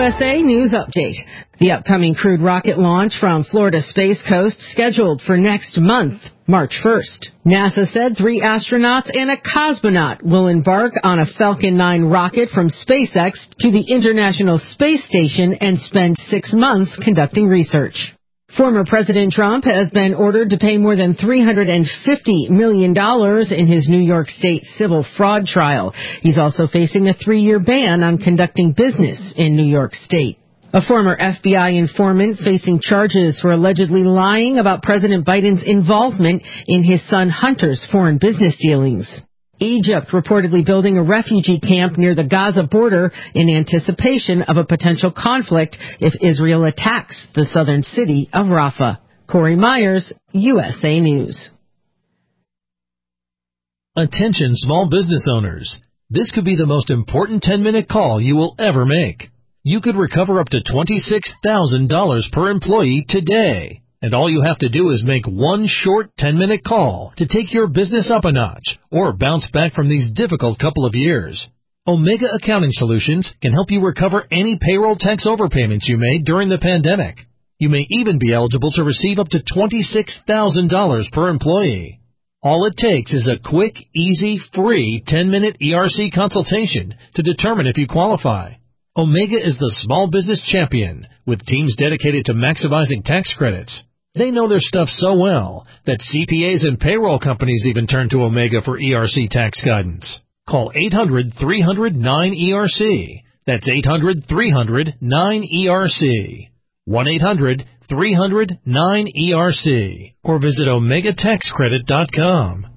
USA News Update. The upcoming crewed rocket launch from Florida Space Coast scheduled for next month, March 1st. NASA said 3 astronauts and a cosmonaut will embark on a Falcon 9 rocket from SpaceX to the International Space Station and spend 6 months conducting research. Former President Trump has been ordered to pay more than $350 million in his New York State civil fraud trial. He's also facing a 3-year ban on conducting business in New York State. A former FBI informant facing charges for allegedly lying about President Biden's involvement in his son Hunter's foreign business dealings. Egypt reportedly building a refugee camp near the Gaza border in anticipation of a potential conflict if Israel attacks the southern city of Rafah. Corey Myers, USA News. Attention small business owners. This could be the most important 10-minute call you will ever make. You could recover up to $26,000 per employee today. And all you have to do is make one short 10-minute call to take your business up a notch or bounce back from these difficult couple of years. Omega Accounting Solutions can help you recover any payroll tax overpayments you made during the pandemic. You may even be eligible to receive up to $26,000 per employee. All it takes is a quick, easy, free 10-minute ERC consultation to determine if you qualify. Omega is the small business champion with teams dedicated to maximizing tax credits. They know their stuff so well that CPAs and payroll companies even turn to Omega for ERC tax guidance. Call 800-300-9ERC. That's 800-300-9ERC. 1-800-300-9ERC. Or visit OmegaTaxCredit.com.